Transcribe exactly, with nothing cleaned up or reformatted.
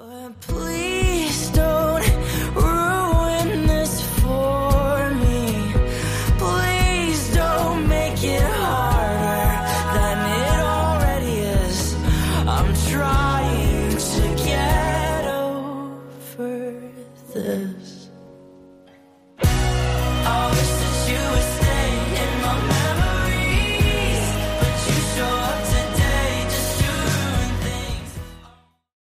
But please don't ruin this for me. Please don't make it hard.